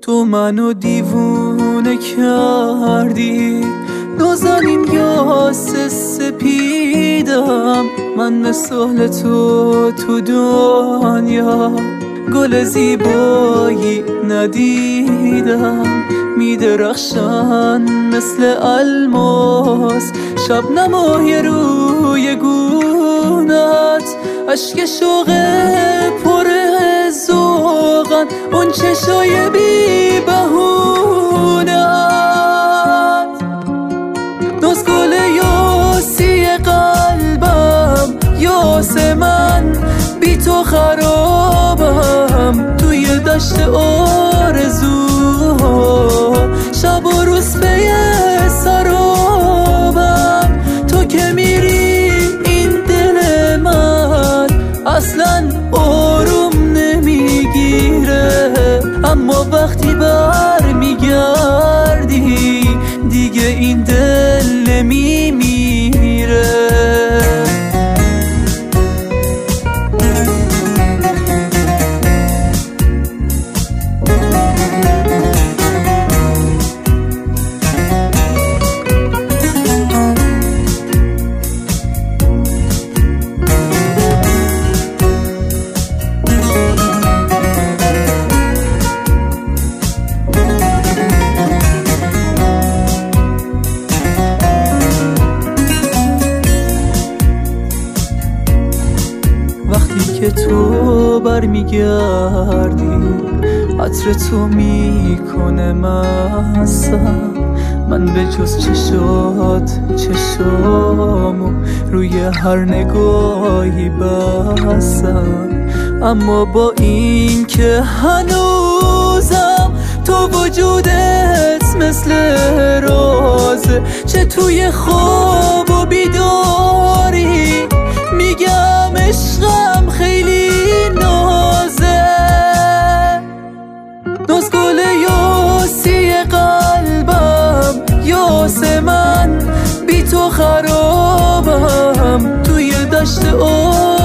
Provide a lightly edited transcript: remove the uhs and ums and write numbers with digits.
تو منو دیوونه کردی، نازنین یاس سپیدم، من مثال تو دنیا گل زیبایی ندیدم. میدرخشن مثل الماس شبنمای روی گونت، اشک شوق پر ذوقن اون چشای بی بهونت. ناز گل یاسی قلبم، یاس من بی تو خرابم، توی دشت آرزوها شب و روز پی سرابم. تو که میری این دل من اصلا آروم نمیگیره، اما وقتی بر میگردی دیگه این دل نمیمیره. وقتی که تو برمیگردی عطر تو میکنه مستم، من به جز چشامو روی هر نگاهی بستم. اما با این که هنوزم تو وجودت مثل رازه، چه توی خواب و بیداری میگم عشقم خیلی نازه. ناز گل یاسی قلبم، یاس من بی تو خرابم، توی دشت